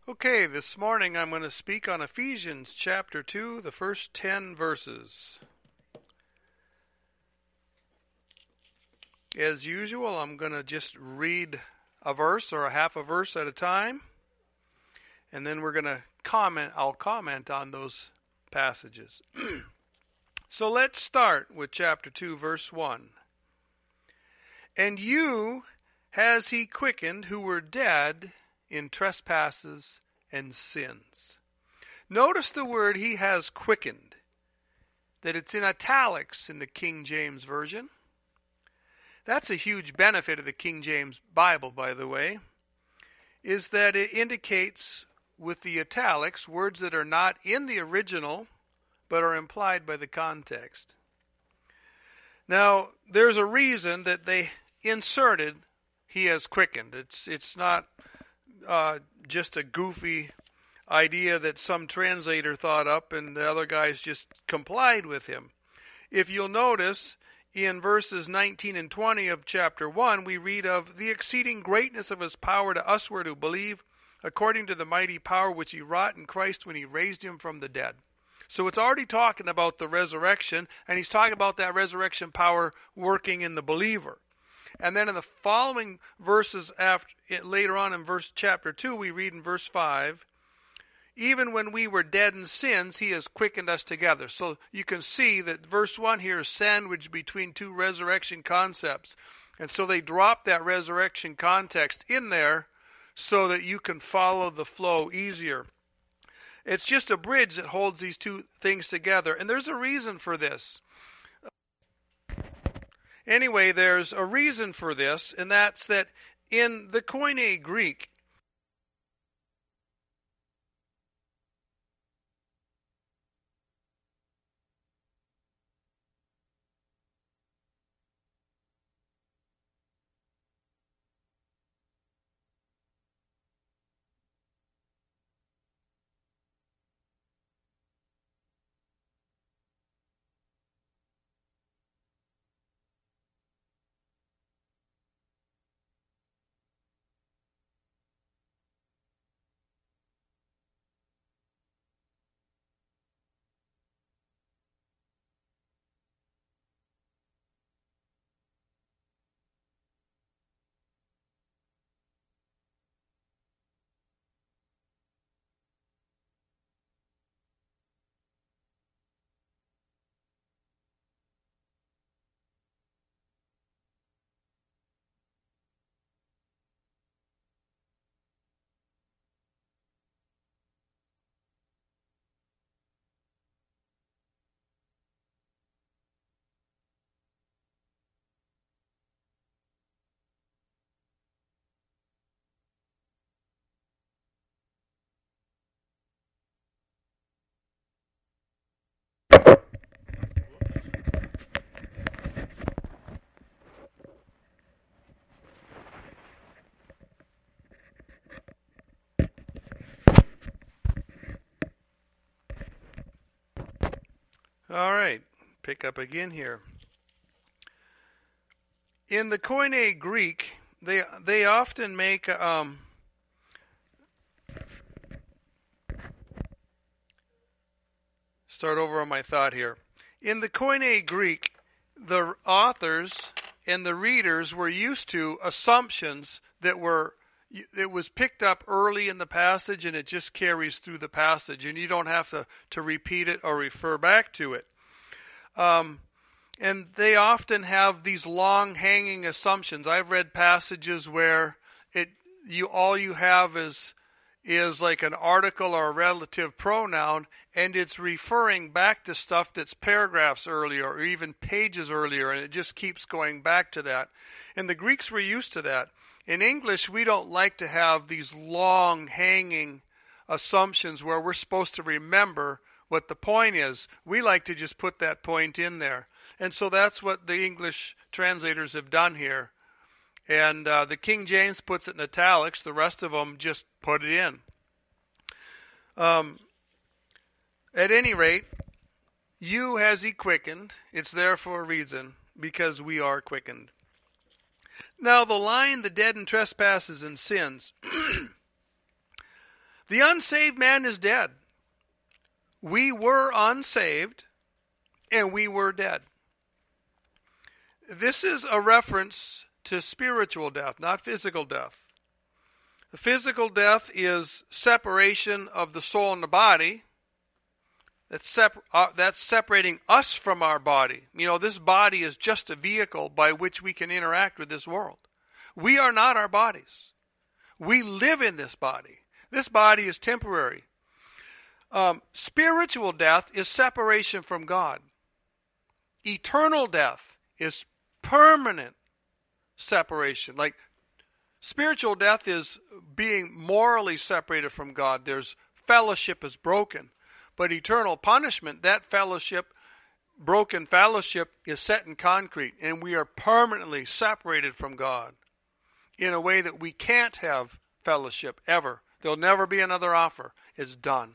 Okay, this morning I'm going to speak on Ephesians chapter 2, the first 10 verses. As usual, I'm going to just read a verse or a half a verse at a time, and then we're going to I'll comment on those passages. So let's start with chapter 2, verse 1. And you has he quickened who were dead in trespasses and sins. Notice the word he has quickened, that it's in italics in the King James Version. That's a huge benefit of the King James Bible, by the way, is that it indicates with the italics words that are not in the original but are implied by the context. Now, there's a reason that they inserted he has quickened. It's not just a goofy idea that some translator thought up and the other guys just complied with him. If you'll notice, in verses 19 and 20 of chapter 1, we read of the exceeding greatness of his power to usward who believe, according to the mighty power which he wrought in Christ when he raised him from the dead. So it's already talking about the resurrection, and he's talking about that resurrection power working in the believer. And then in the following verses later on in chapter 2, we read in verse 5, even when we were dead in sins, he has quickened us together. So you can see that verse 1 here is sandwiched between two resurrection concepts. And so they drop that resurrection context in there so that you can follow the flow easier. It's just a bridge that holds these two things together. And there's a reason for this. Anyway, there's a reason for this, and that's that in the Koine Greek, all right, pick up again here. In the Koine Greek, they often make start over on my thought here. In the Koine Greek, the authors and the readers were used to assumptions that it was picked up early in the passage and it just carries through the passage, and you don't have to repeat it or refer back to it. And they often have these long hanging assumptions. I've read passages where all you have is like an article or a relative pronoun, and it's referring back to stuff that's paragraphs earlier or even pages earlier, and it just keeps going back to that. And the Greeks were used to that. In English, we don't like to have these long hanging assumptions where we're supposed to remember what the point is. We like to just put that point in there. And so that's what the English translators have done here. And the King James puts it in italics. The rest of them just put it in. At any rate, you has he quickened. It's there for a reason, because we are quickened. Now the line, the dead in trespasses and sins. The unsaved man is dead. We were unsaved, and we were dead. This is a reference to spiritual death, not physical death. The physical death is separation of the soul and the body. That's separating us from our body. You know, this body is just a vehicle by which we can interact with this world. We are not our bodies. We live in this body. This body is temporary. Spiritual death is separation from God. Eternal death is permanent separation. Like, spiritual death is being morally separated from God. There's fellowship is broken. But eternal punishment, that fellowship, broken fellowship, is set in concrete. And we are permanently separated from God in a way that we can't have fellowship ever. There'll never be another offer. It's done.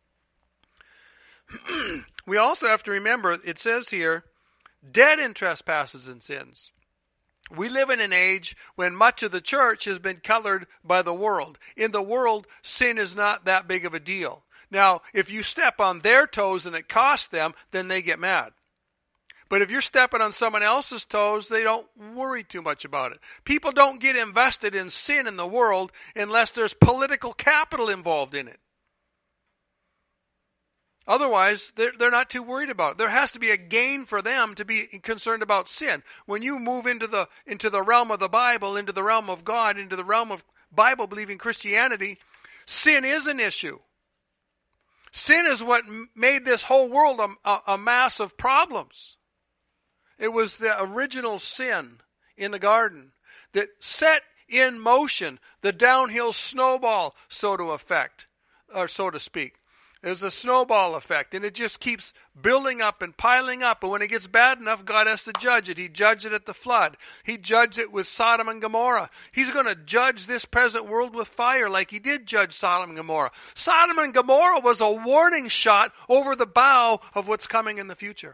We also have to remember, it says here, dead in trespasses and sins. We live in an age when much of the church has been colored by the world. In the world, sin is not that big of a deal. Now, if you step on their toes and it costs them, then they get mad. But if you're stepping on someone else's toes, they don't worry too much about it. People don't get invested in sin in the world unless there's political capital involved in it. Otherwise, they're not too worried about it. There has to be a gain for them to be concerned about sin. When you move into the realm of the Bible, into the realm of God, into the realm of Bible-believing Christianity, sin is an issue. Sin is what made this whole world a mass of problems. It was the original sin in the garden that set in motion the downhill snowball, so to speak. There's a snowball effect, and it just keeps building up and piling up. And when it gets bad enough, God has to judge it. He judged it at the flood. He judged it with Sodom and Gomorrah. He's going to judge this present world with fire like he did judge Sodom and Gomorrah. Sodom and Gomorrah was a warning shot over the bow of what's coming in the future.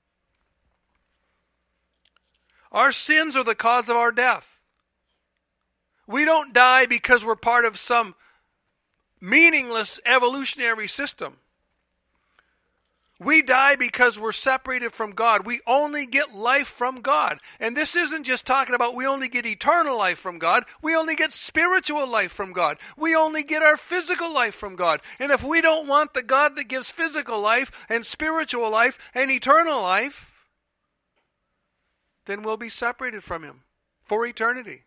Our sins are the cause of our death. We don't die because we're part of some meaningless evolutionary system. We die because we're separated from God. We only get life from God. And this isn't just talking about we only get eternal life from God. We only get spiritual life from God. We only get our physical life from God. And if we don't want the God that gives physical life and spiritual life and eternal life, then we'll be separated from Him for eternity.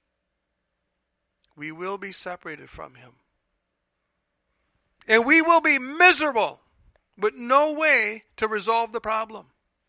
We will be separated from Him. And we will be miserable, but no way to resolve the problem.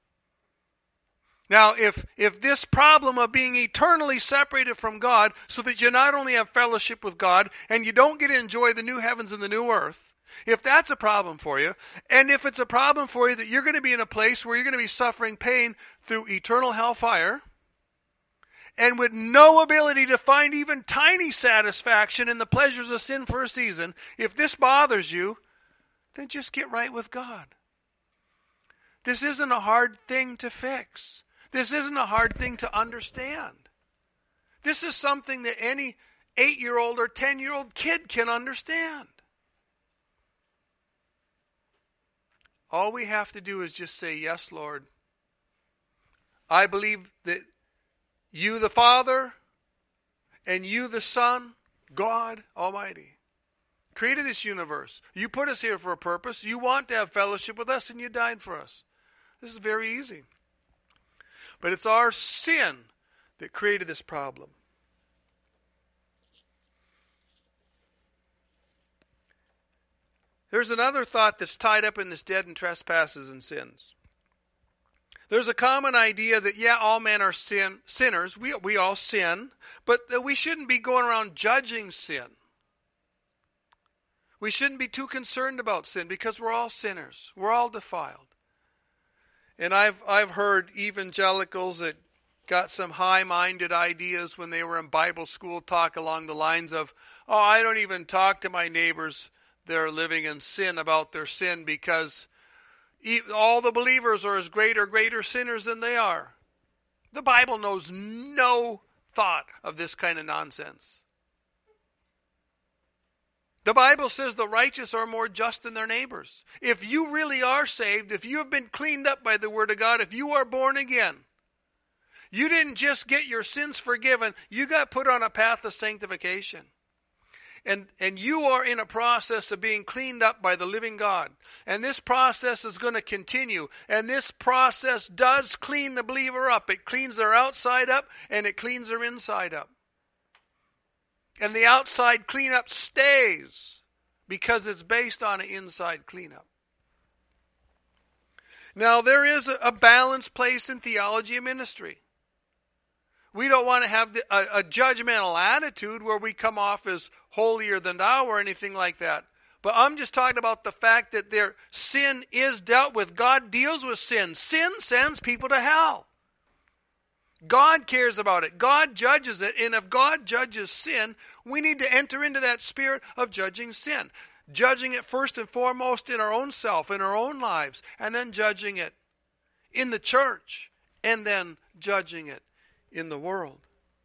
Now, if this problem of being eternally separated from God, so that you not only have fellowship with God, and you don't get to enjoy the new heavens and the new earth, if that's a problem for you, and if it's a problem for you that you're going to be in a place where you're going to be suffering pain through eternal hellfire, and with no ability to find even tiny satisfaction in the pleasures of sin for a season, if this bothers you, then just get right with God. This isn't a hard thing to fix. This isn't a hard thing to understand. This is something that any 8-year-old or 10-year-old kid can understand. All we have to do is just say, yes, Lord. I believe that you the Father and you the Son, God Almighty, created this universe. You put us here for a purpose. You want to have fellowship with us, and you died for us. This is very easy. But it's our sin that created this problem. There's another thought that's tied up in this dead in trespasses and sins. There's a common idea that, yeah, all men are sinners. We all sin, but that we shouldn't be going around judging sin. We shouldn't be too concerned about sin because we're all sinners. We're all defiled. And I've heard evangelicals that got some high-minded ideas when they were in Bible school talk along the lines of, oh, I don't even talk to my neighbors that are living in sin about their sin because all the believers are as great or greater sinners than they are. The Bible knows no thought of this kind of nonsense. The Bible says the righteous are more just than their neighbors. If you really are saved, if you have been cleaned up by the Word of God, if you are born again, you didn't just get your sins forgiven, you got put on a path of sanctification. And you are in a process of being cleaned up by the living God. And this process is going to continue. And this process does clean the believer up. It cleans their outside up and it cleans their inside up. And the outside cleanup stays because it's based on an inside cleanup. Now, there is a balanced place in theology and ministry. We don't want to have a judgmental attitude where we come off as holier than thou or anything like that. But I'm just talking about the fact that their sin is dealt with. God deals with sin. Sin sends people to hell. God cares about it. God judges it. And if God judges sin, we need to enter into that spirit of judging sin. Judging it first and foremost in our own self, in our own lives, and then judging it in the church, and then judging it in the world.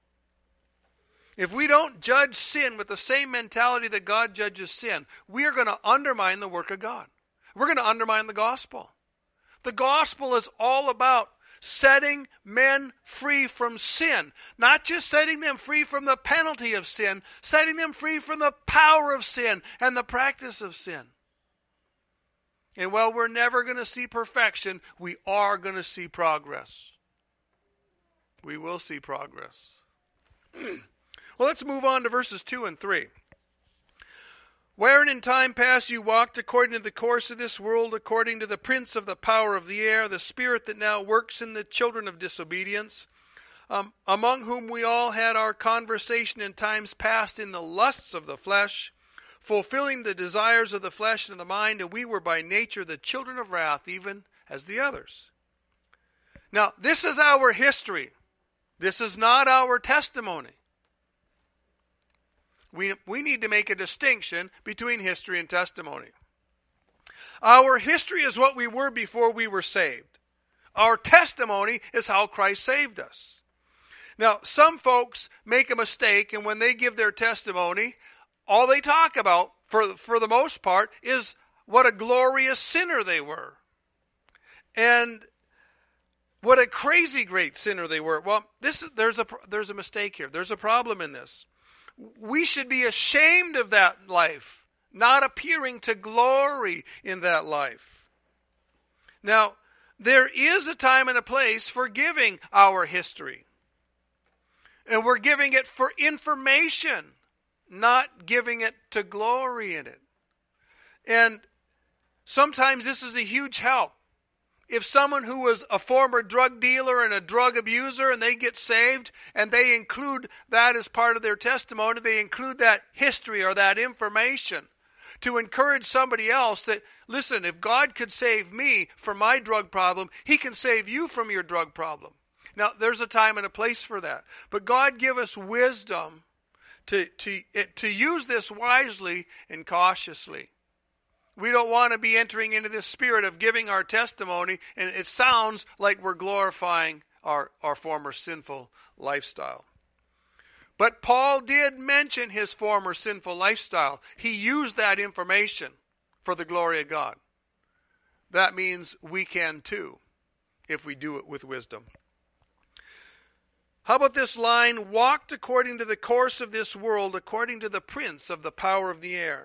If we don't judge sin with the same mentality that God judges sin, we are going to undermine the work of God. We're going to undermine the gospel. The gospel is all about setting men free from sin. Not just setting them free from the penalty of sin, setting them free from the power of sin and the practice of sin. And while we're never going to see perfection, we are going to see progress. We will see progress. Well, let's move on to verses 2 and 3. Wherein in time past you walked according to the course of this world, according to the prince of the power of the air, the spirit that now works in the children of disobedience, among whom we all had our conversation in times past in the lusts of the flesh, fulfilling the desires of the flesh and the mind, and we were by nature the children of wrath, even as the others. Now, this is our history. This is not our testimony. We need to make a distinction between history and testimony. Our history is what we were before we were saved. Our testimony is how Christ saved us. Now, some folks make a mistake, and when they give their testimony, all they talk about, for the most part, is what a glorious sinner they were. And what a crazy great sinner they were. Well, there's a mistake here. There's a problem in this. We should be ashamed of that life, not appearing to glory in that life. Now, there is a time and a place for giving our history. And we're giving it for information, not giving it to glory in it. And sometimes this is a huge help. If someone who was a former drug dealer and a drug abuser and they get saved and they include that as part of their testimony, they include that history or that information to encourage somebody else that, listen, if God could save me from my drug problem, He can save you from your drug problem. Now, there's a time and a place for that. But God give us wisdom to use this wisely and cautiously. We don't want to be entering into this spirit of giving our testimony, and it sounds like we're glorifying our former sinful lifestyle. But Paul did mention his former sinful lifestyle. He used that information for the glory of God. That means we can too, if we do it with wisdom. How about this line, walked according to the course of this world, according to the prince of the power of the air.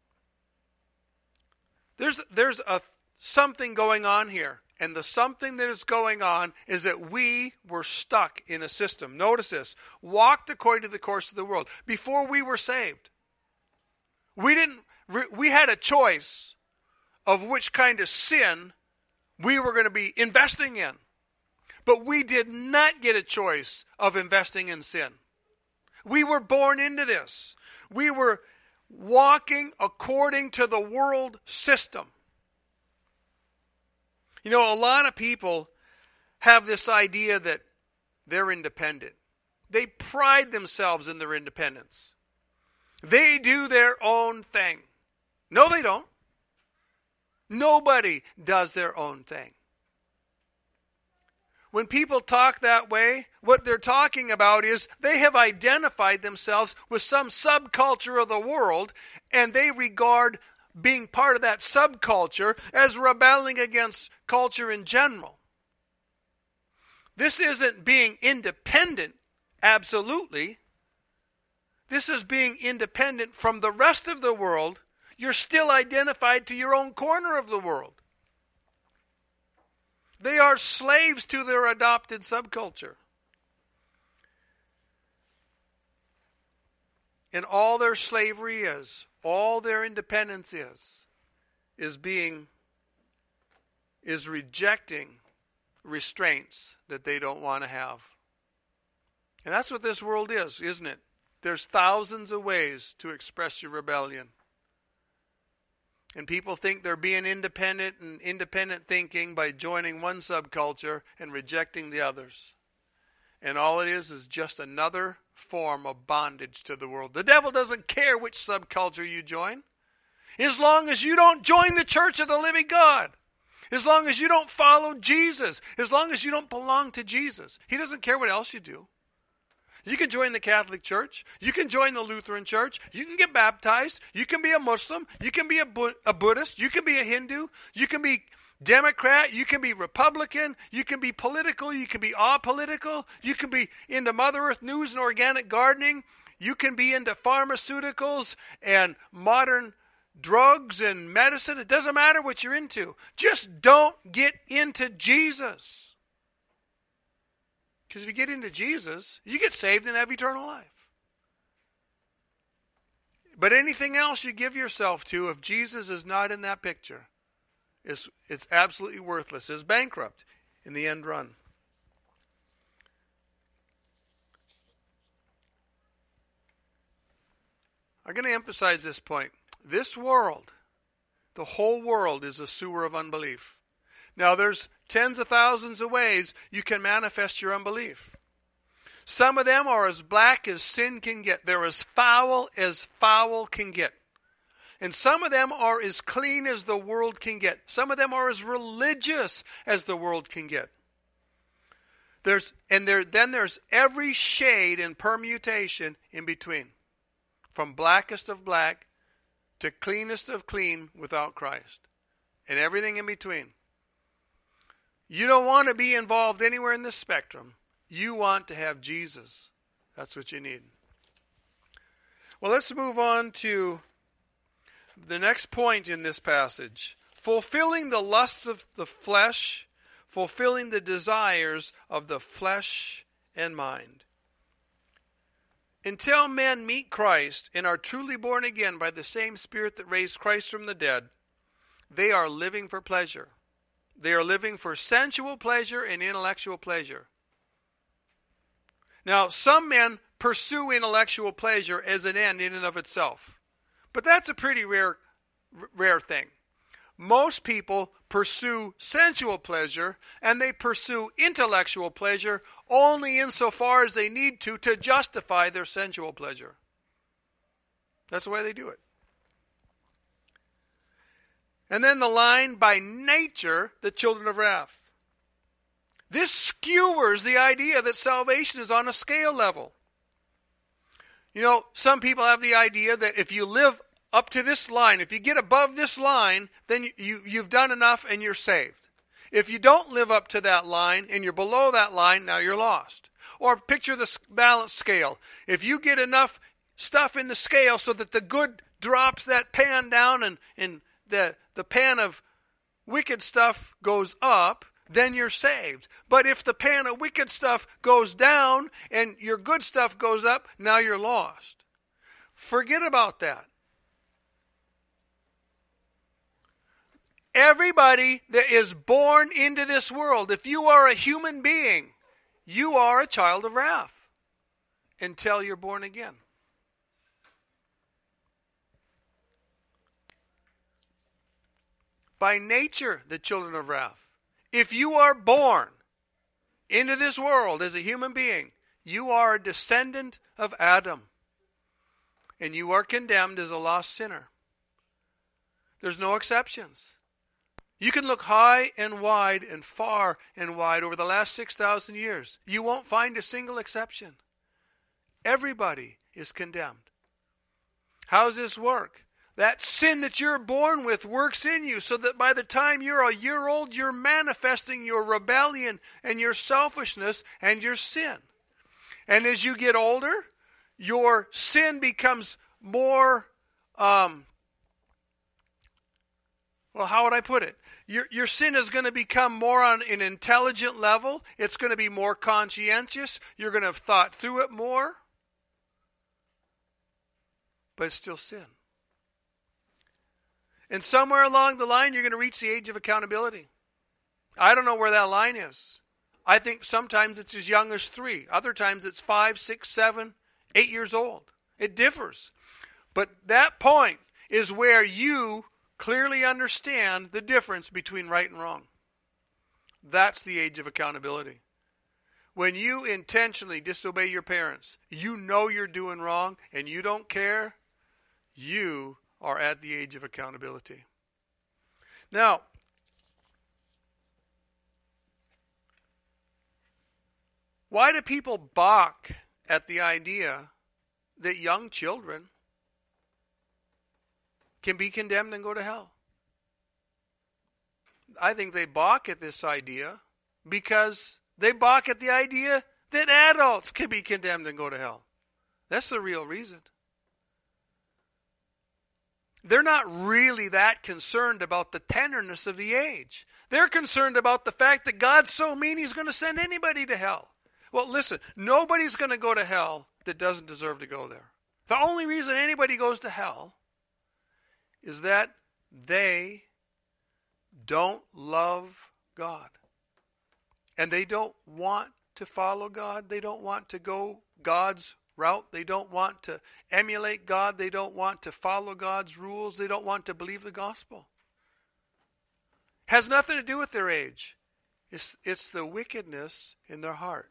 There's something going on here. And the something that is going on is that we were stuck in a system. Notice this. Walked according to the course of the world. Before we were saved, we had a choice of which kind of sin we were going to be investing in. But we did not get a choice of investing in sin. We were born into this. We were walking according to the world system. You know, a lot of people have this idea that they're independent. They pride themselves in their independence. They do their own thing. No, they don't. Nobody does their own thing. when people talk that way, what they're talking about is they have identified themselves with some subculture of the world, and they regard being part of that subculture as rebelling against culture in general. This isn't being independent, absolutely. This is being independent from the rest of the world. You're still identified to your own corner of the world. They are slaves to their adopted subculture. And all their slavery is, all their independence is rejecting restraints that they don't want to have. And that's what this world is, isn't it? There's thousands of ways to express your rebellion. And people think they're being independent and independent thinking by joining one subculture and rejecting the others. And all it is just another form of bondage to the world. The devil doesn't care which subculture you join. As long as you don't join the church of the living God. As long as you don't follow Jesus. As long as you don't belong to Jesus. He doesn't care what else you do. You can join the Catholic Church. You can join the Lutheran Church. You can get baptized. You can be a Muslim. You can be a Buddhist. You can be a Hindu. You can be Democrat. You can be Republican. You can be political. You can be apolitical. You can be into Mother Earth news and organic gardening. You can be into pharmaceuticals and modern drugs and medicine. It doesn't matter what you're into. Just don't get into Jesus. Because if you get into Jesus, you get saved and have eternal life. But anything else you give yourself to, if Jesus is not in that picture, it's absolutely worthless. It's bankrupt in the end run. I'm going to emphasize this point. This world, the whole world, is a sewer of unbelief. Now, there's tens of thousands of ways you can manifest your unbelief. Some of them are as black as sin can get. They're as foul can get. And some of them are as clean as the world can get. Some of them are as religious as the world can get. Then there's every shade and permutation in between. From blackest of black to cleanest of clean without Christ. And everything in between. You don't want to be involved anywhere in this spectrum. You want to have Jesus. That's what you need. Well, let's move on to the next point in this passage. Fulfilling the lusts of the flesh, fulfilling the desires of the flesh and mind. Until men meet Christ and are truly born again by the same Spirit that raised Christ from the dead, they are living for pleasure. They are living for sensual pleasure and intellectual pleasure. Now, some men pursue intellectual pleasure as an end in and of itself. But that's a pretty rare thing. Most people pursue sensual pleasure and they pursue intellectual pleasure only insofar as they need to justify their sensual pleasure. That's the way they do it. And then the line, by nature, the children of wrath. This skewers the idea that salvation is on a scale level. You know, some people have the idea that if you live up to this line, if you get above this line, then you've done enough and you're saved. If you don't live up to that line and you're below that line, now you're lost. Or picture the balance scale. If you get enough stuff in the scale so that the good drops that pan down and the pan of wicked stuff goes up, then you're saved. But if the pan of wicked stuff goes down and your good stuff goes up, now you're lost. Forget about that. Everybody that is born into this world, if you are a human being, you are a child of wrath until you're born again. By nature, the children of wrath. If you are born into this world as a human being, you are a descendant of Adam. And you are condemned as a lost sinner. There's no exceptions. You can look high and wide and far and wide over the last 6,000 years. You won't find a single exception. Everybody is condemned. How does this work? That sin that you're born with works in you so that by the time you're a year old, you're manifesting your rebellion and your selfishness and your sin. And as you get older, your sin becomes more, how would I put it? Your sin is going to become more on an intelligent level. It's going to be more conscientious. You're going to have thought through it more. But it's still sin. And somewhere along the line, you're going to reach the age of accountability. I don't know where that line is. I think sometimes it's as young as 3. Other times it's 5, 6, 7, 8 years old. It differs. But that point is where you clearly understand the difference between right and wrong. That's the age of accountability. When you intentionally disobey your parents, you know you're doing wrong and you don't care, you are at the age of accountability. Now, why do people balk at the idea that young children can be condemned and go to hell? I think they balk at this idea because they balk at the idea that adults can be condemned and go to hell. That's the real reason. They're not really that concerned about the tenderness of the age. They're concerned about the fact that God's so mean he's going to send anybody to hell. Well, listen, nobody's going to go to hell that doesn't deserve to go there. The only reason anybody goes to hell is that they don't love God. And they don't want to follow God. They don't want to go God's route. They don't want to emulate God. They don't want to follow God's rules. They don't want to believe the gospel. Has nothing to do with their age. It's the wickedness in their heart.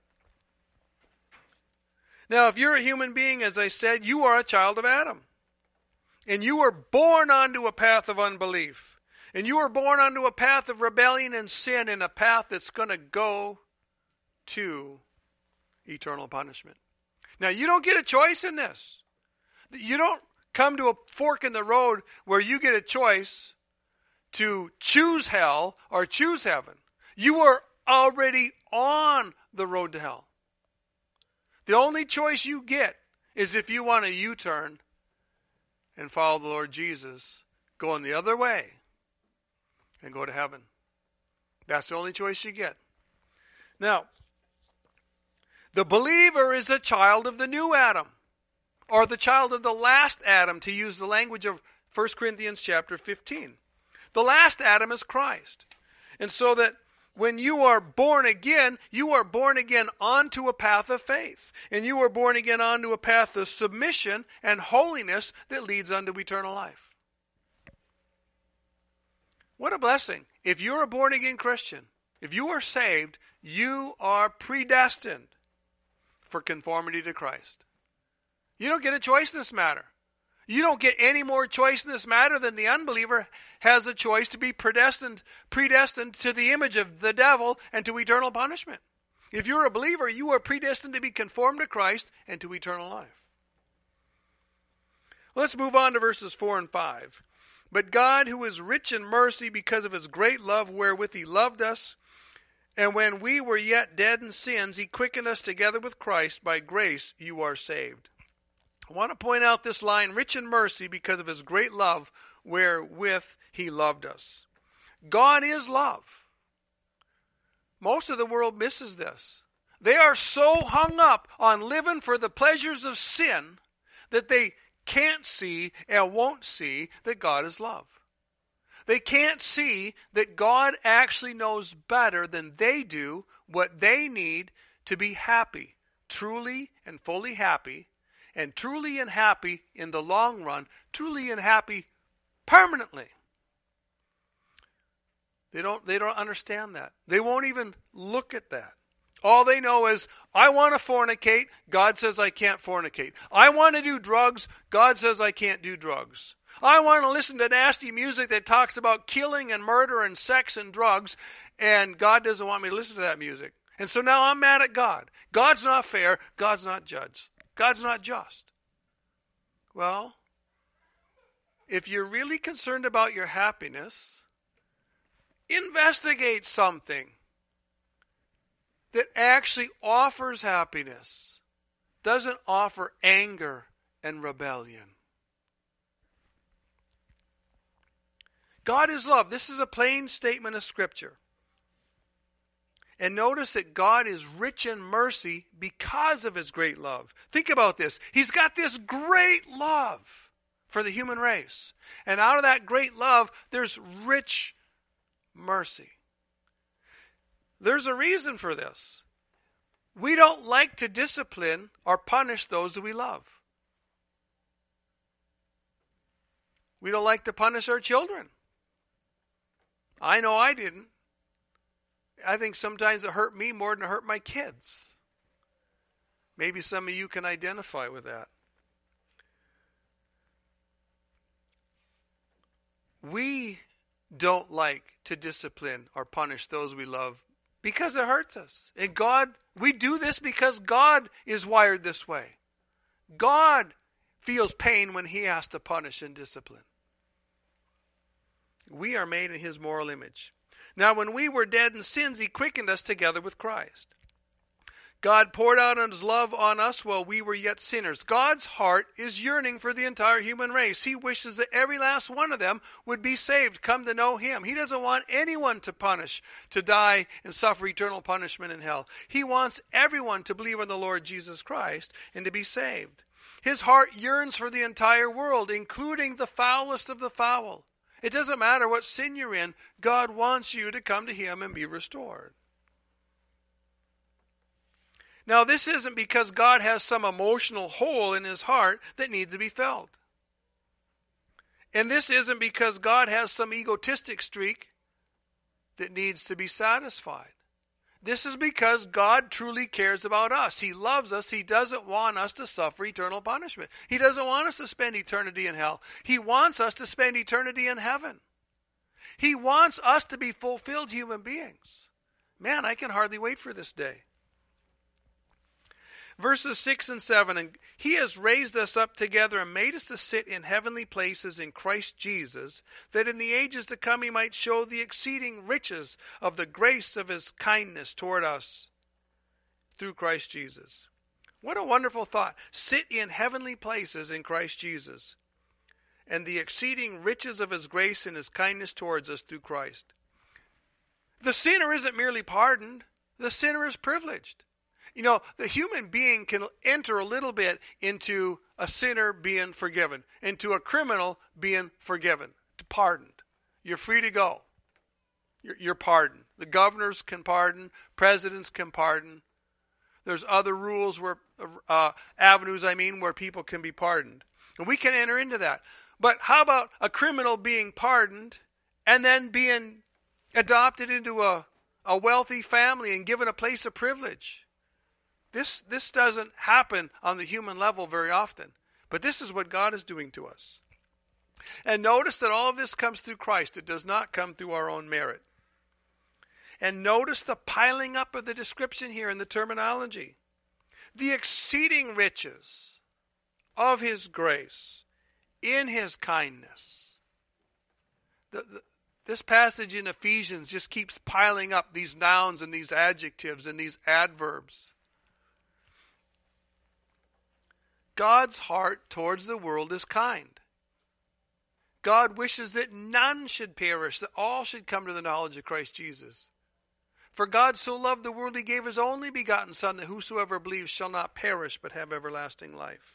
Now, if you're a human being, as I said, you are a child of Adam. And you were born onto a path of unbelief. And you were born onto a path of rebellion and sin, and a path that's going to go to eternal punishment. Now, you don't get a choice in this. You don't come to a fork in the road where you get a choice to choose hell or choose heaven. You are already on the road to hell. The only choice you get is if you want a U-turn and follow the Lord Jesus, going the other way and go to heaven. That's the only choice you get. Now, the believer is a child of the new Adam, or the child of the last Adam, to use the language of 1 Corinthians chapter 15. The last Adam is Christ. And so that when you are born again onto a path of faith. And you are born again onto a path of submission and holiness that leads unto eternal life. What a blessing. If you're a born again Christian, if you are saved, you are predestined for conformity to Christ. You don't get a choice in this matter. You don't get any more choice in this matter than the unbeliever has a choice to be predestined to the image of the devil and to eternal punishment. If you're a believer, you are predestined to be conformed to Christ and to eternal life. Let's move on to verses 4 and 5. But God, who is rich in mercy because of his great love wherewith he loved us, and when we were yet dead in sins, he quickened us together with Christ. By grace you are saved. I want to point out this line, rich in mercy because of his great love wherewith he loved us. God is love. Most of the world misses this. They are so hung up on living for the pleasures of sin that they can't see and won't see that God is love. They can't see that God actually knows better than they do what they need to be happy, truly and fully happy, and truly and happy in the long run, truly and happy permanently. They don't understand that. They won't even look at that. All they know is, I want to fornicate, God says I can't fornicate. I want to do drugs, God says I can't do drugs. I want to listen to nasty music that talks about killing and murder and sex and drugs, and God doesn't want me to listen to that music. And so now I'm mad at God. God's not fair. God's not judge. God's not just. Well, if you're really concerned about your happiness, investigate something that actually offers happiness, doesn't offer anger and rebellion. God is love. This is a plain statement of Scripture. And notice that God is rich in mercy because of his great love. Think about this. He's got this great love for the human race. And out of that great love, there's rich mercy. There's a reason for this. We don't like to discipline or punish those that we love. We don't like to punish our children. I know I didn't. I think sometimes it hurt me more than it hurt my kids. Maybe some of you can identify with that. We don't like to discipline or punish those we love because it hurts us. And we do this because God is wired this way. God feels pain when he has to punish and discipline. We are made in his moral image. Now, when we were dead in sins, he quickened us together with Christ. God poured out his love on us while we were yet sinners. God's heart is yearning for the entire human race. He wishes that every last one of them would be saved, come to know him. He doesn't want anyone to punish, to die and suffer eternal punishment in hell. He wants everyone to believe on the Lord Jesus Christ and to be saved. His heart yearns for the entire world, including the foulest of the foul. It doesn't matter what sin you're in, God wants you to come to him and be restored. Now, this isn't because God has some emotional hole in his heart that needs to be filled. And this isn't because God has some egotistic streak that needs to be satisfied. This is because God truly cares about us. He loves us. He doesn't want us to suffer eternal punishment. He doesn't want us to spend eternity in hell. He wants us to spend eternity in heaven. He wants us to be fulfilled human beings. Man, I can hardly wait for this day. Verses 6 and 7, and he has raised us up together and made us to sit in heavenly places in Christ Jesus, that in the ages to come he might show the exceeding riches of the grace of his kindness toward us through Christ Jesus. What a wonderful thought. Sit in heavenly places in Christ Jesus, and the exceeding riches of his grace and his kindness towards us through Christ. The sinner isn't merely pardoned. The sinner is privileged. You know, the human being can enter a little bit into a sinner being forgiven, into a criminal being forgiven, pardoned. You're free to go. You're pardoned. The governors can pardon. Presidents can pardon. There's other rules where, avenues, where people can be pardoned. And we can enter into that. But how about a criminal being pardoned and then being adopted into a wealthy family and given a place of privilege? This doesn't happen on the human level very often. But this is what God is doing to us. And notice that all of this comes through Christ. It does not come through our own merit. And notice the piling up of the description here in the terminology. The exceeding riches of his grace in his kindness. This passage in Ephesians just keeps piling up these nouns and these adjectives and these adverbs. God's heart towards the world is kind. God wishes that none should perish, that all should come to the knowledge of Christ Jesus. For God so loved the world, he gave his only begotten Son, that whosoever believes shall not perish, but have everlasting life.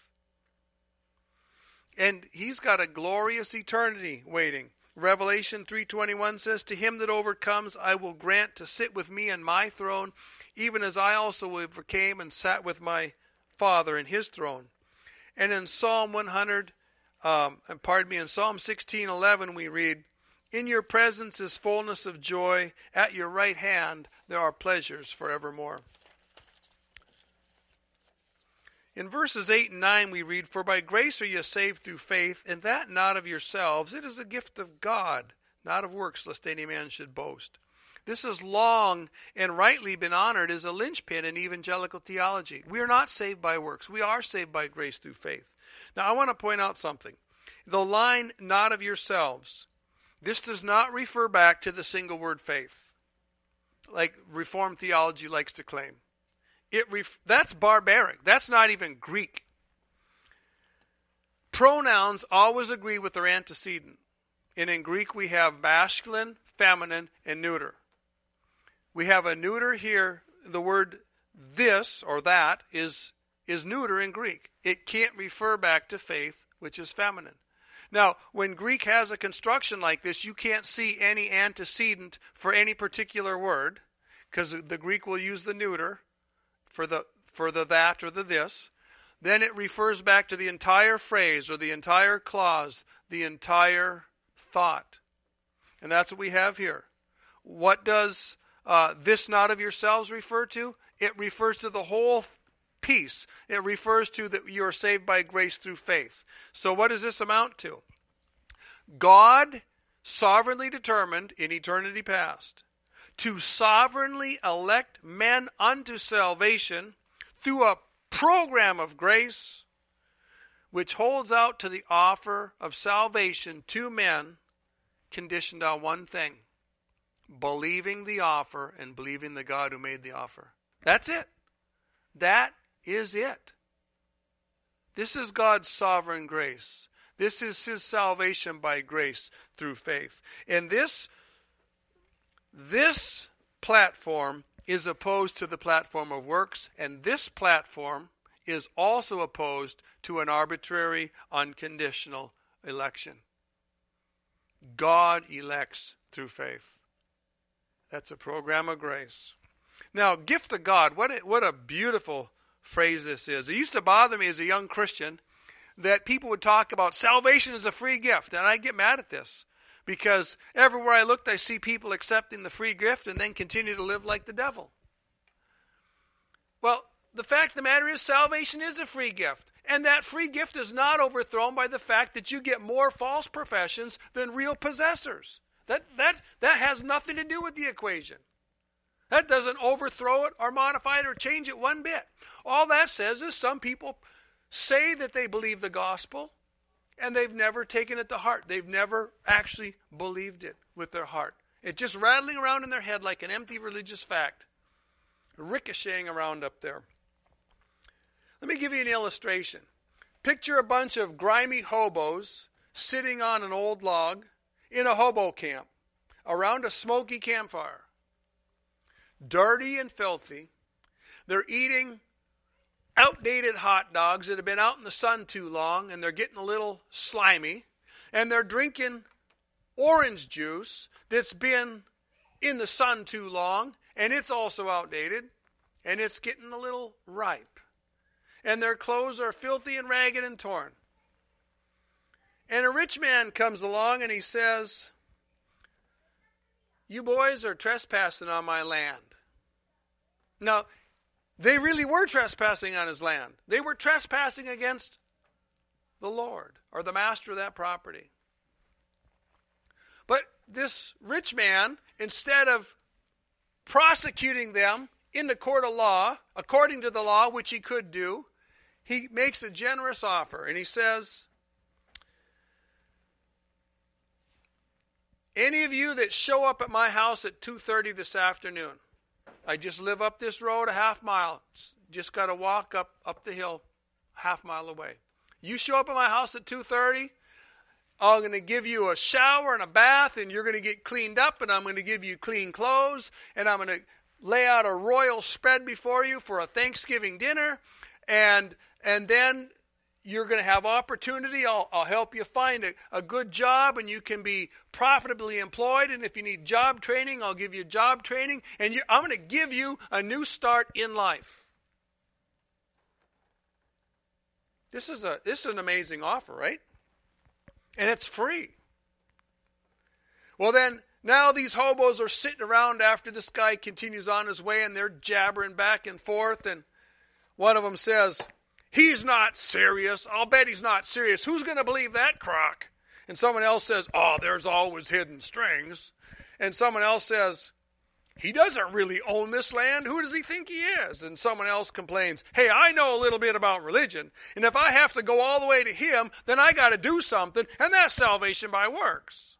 And he's got a glorious eternity waiting. Revelation 3:21 says, to him that overcomes, I will grant to sit with me on my throne, even as I also overcame and sat with my Father in his throne. And in Psalm 16:11 we read, in your presence is fullness of joy. At your right hand there are pleasures forevermore. In verses 8 and 9 we read, "For by grace are ye saved through faith, and that not of yourselves. It is a gift of God, not of works, lest any man should boast." This has long and rightly been honored as a linchpin in evangelical theology. We are not saved by works. We are saved by grace through faith. Now I want to point out something. The line, "not of yourselves," this does not refer back to the single word faith, like Reformed theology likes to claim. That's barbaric. That's not even Greek. Pronouns always agree with their antecedent. And in Greek we have masculine, feminine, and neuter. We have a neuter here. The word this or that is neuter in Greek. It can't refer back to faith, which is feminine. Now, when Greek has a construction like this, you can't see any antecedent for any particular word, because the Greek will use the neuter for the that or the this. Then it refers back to the entire phrase or the entire clause, the entire thought. And that's what we have here. What does this not of yourselves refer to? It refers to the whole piece. It refers to that you are saved by grace through faith. So what does this amount to? God sovereignly determined in eternity past to sovereignly elect men unto salvation through a program of grace which holds out to the offer of salvation to men conditioned on one thing: believing the offer and believing the God who made the offer. That's it. That is it. This is God's sovereign grace. This is his salvation by grace through faith. And this platform is opposed to the platform of works, and this platform is also opposed to an arbitrary, unconditional election. God elects through faith. That's a program of grace. Now, gift of God, what a beautiful phrase this is. It used to bother me as a young Christian that people would talk about salvation as a free gift, and I get mad at this because everywhere I looked I see people accepting the free gift and then continue to live like the devil. Well, the fact of the matter is salvation is a free gift, and that free gift is not overthrown by the fact that you get more false professions than real possessors. That has nothing to do with the equation. That doesn't overthrow it or modify it or change it one bit. All that says is some people say that they believe the gospel, and they've never taken it to heart. They've never actually believed it with their heart. It's just rattling around in their head like an empty religious fact, ricocheting around up there. Let me give you an illustration. Picture a bunch of grimy hobos sitting on an old log in a hobo camp around a smoky campfire. Dirty and filthy. They're eating outdated hot dogs that have been out in the sun too long, and they're getting a little slimy. And they're drinking orange juice that's been in the sun too long, and it's also outdated, and it's getting a little ripe. And their clothes are filthy and ragged and torn. And a rich man comes along and he says, "You boys are trespassing on my land." Now, they really were trespassing on his land. They were trespassing against the Lord or the master of that property. But this rich man, instead of prosecuting them in the court of law, according to the law, which he could do, he makes a generous offer. And he says, "Any of you that show up at my house at 2:30 this afternoon, I just live up this road a half mile. Just got to walk up the hill half mile away. You show up at my house at 2:30, I'm going to give you a shower and a bath, and you're going to get cleaned up, and I'm going to give you clean clothes, and I'm going to lay out a royal spread before you for a Thanksgiving dinner, and then you're going to have opportunity. I'll help you find a good job, and you can be profitably employed. And if you need job training, I'll give you job training. And I'm going to give you a new start in life." This is an amazing offer, right? And it's free. Well, then, now these hobos are sitting around after this guy continues on his way, and they're jabbering back and forth. And one of them says, He's not serious. I'll bet he's not serious. Who's going to believe that crock? And someone else says, oh, there's always hidden strings. And someone else says, he doesn't really own this land. Who does he think he is? And someone else complains, hey, I know a little bit about religion, and if I have to go all the way to him, then I got to do something, and that's salvation by works.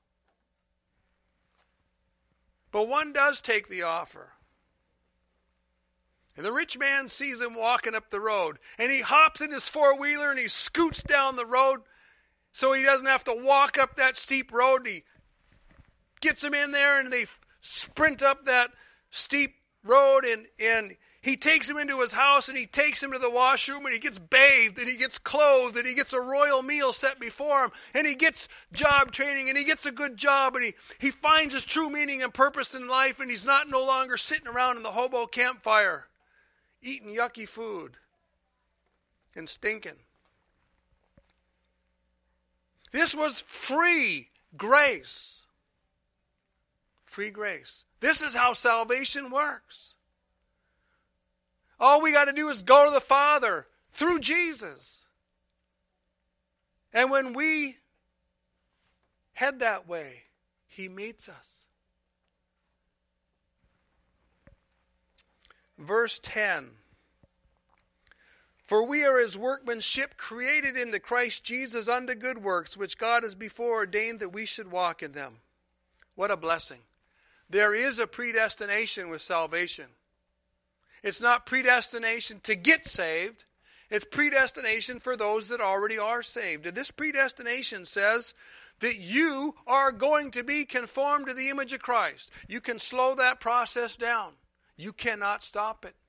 But one does take the offer. And the rich man sees him walking up the road, and he hops in his four-wheeler and he scoots down the road so he doesn't have to walk up that steep road. And he gets him in there, and they sprint up that steep road, and he takes him into his house, and he takes him to the washroom, and he gets bathed, and he gets clothed, and he gets a royal meal set before him, and he gets job training, and he gets a good job, and he finds his true meaning and purpose in life, and he's not no longer sitting around in the hobo campfire eating yucky food and stinking. This was free grace. Free grace. This is how salvation works. All we got to do is go to the Father through Jesus. And when we head that way, He meets us. Verse 10. For we are His workmanship, created into Christ Jesus unto good works, which God has before ordained that we should walk in them. What a blessing. There is a predestination with salvation. It's not predestination to get saved. It's predestination for those that already are saved. And this predestination says that you are going to be conformed to the image of Christ. You can slow that process down. You cannot stop it.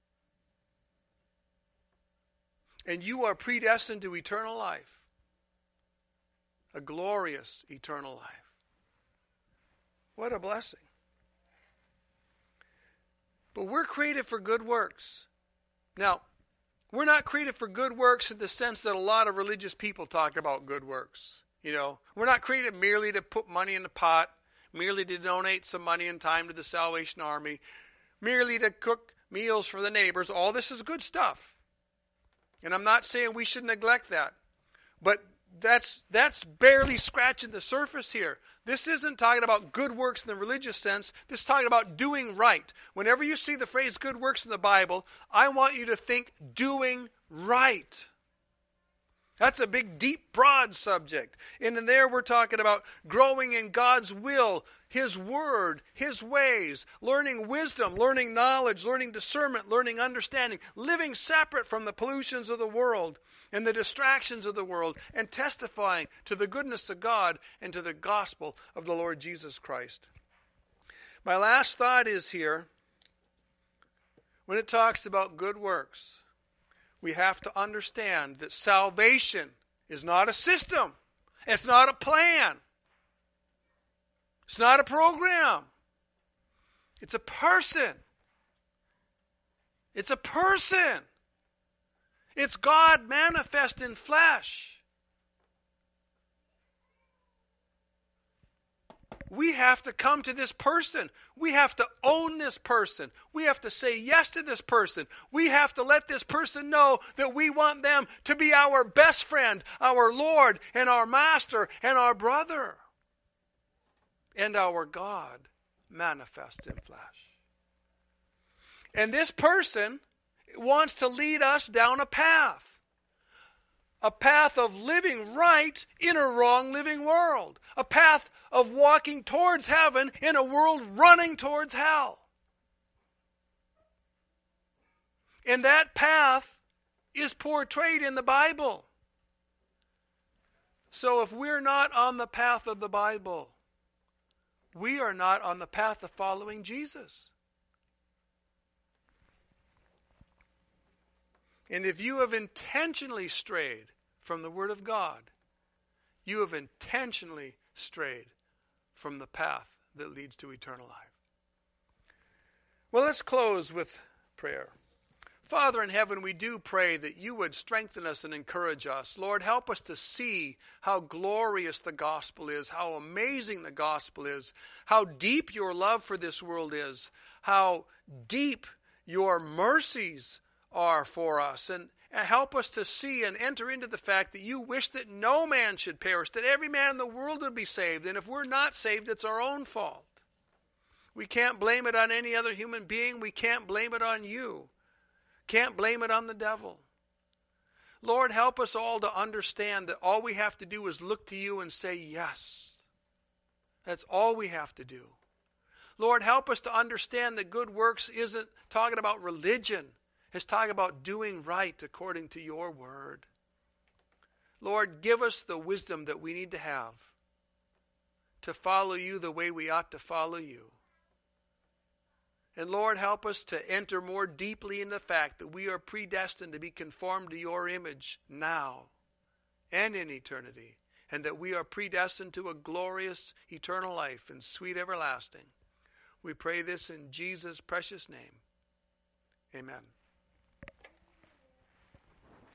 And you are predestined to eternal life. A glorious eternal life. What a blessing. But we're created for good works. Now, we're not created for good works in the sense that a lot of religious people talk about good works. You know, we're not created merely to put money in the pot, merely to donate some money and time to the Salvation Army, merely to cook meals for the neighbors. All this is good stuff. And I'm not saying we should neglect that. But that's barely scratching the surface here. This isn't talking about good works in the religious sense. This is talking about doing right. Whenever you see the phrase good works in the Bible, I want you to think doing right. That's a big, deep, broad subject. And in there we're talking about growing in God's will, His Word, His ways, learning wisdom, learning knowledge, learning discernment, learning understanding, living separate from the pollutions of the world and the distractions of the world, and testifying to the goodness of God and to the gospel of the Lord Jesus Christ. My last thought is here, when it talks about good works, we have to understand that salvation is not a system. It's not a plan. It's not a program. It's a person. It's a person. It's God manifest in flesh. We have to come to this person. We have to own this person. We have to say yes to this person. We have to let this person know that we want them to be our best friend, our Lord and our Master and our brother and our God manifest in flesh. And this person wants to lead us down a path of living right in a wrong living world, a path of walking towards heaven in a world running towards hell. And that path is portrayed in the Bible. So if we're not on the path of the Bible, we are not on the path of following Jesus. And if you have intentionally strayed from the Word of God, you have intentionally strayed from the path that leads to eternal life. Well, let's close with prayer. Father in heaven, we do pray that you would strengthen us and encourage us. Lord, help us to see how glorious the gospel is, how amazing the gospel is, how deep your love for this world is, how deep your mercies are for us, And help us to see and enter into the fact that you wish that no man should perish, that every man in the world would be saved. And if we're not saved, it's our own fault. We can't blame it on any other human being. We can't blame it on you. Can't blame it on the devil. Lord, help us all to understand that all we have to do is look to you and say yes. That's all we have to do. Lord, help us to understand that good works isn't talking about religion. It's talking about doing right according to your word. Lord, give us the wisdom that we need to have to follow you the way we ought to follow you. And Lord, help us to enter more deeply in the fact that we are predestined to be conformed to your image now and in eternity, and that we are predestined to a glorious eternal life and sweet everlasting. We pray this in Jesus' precious name. Amen.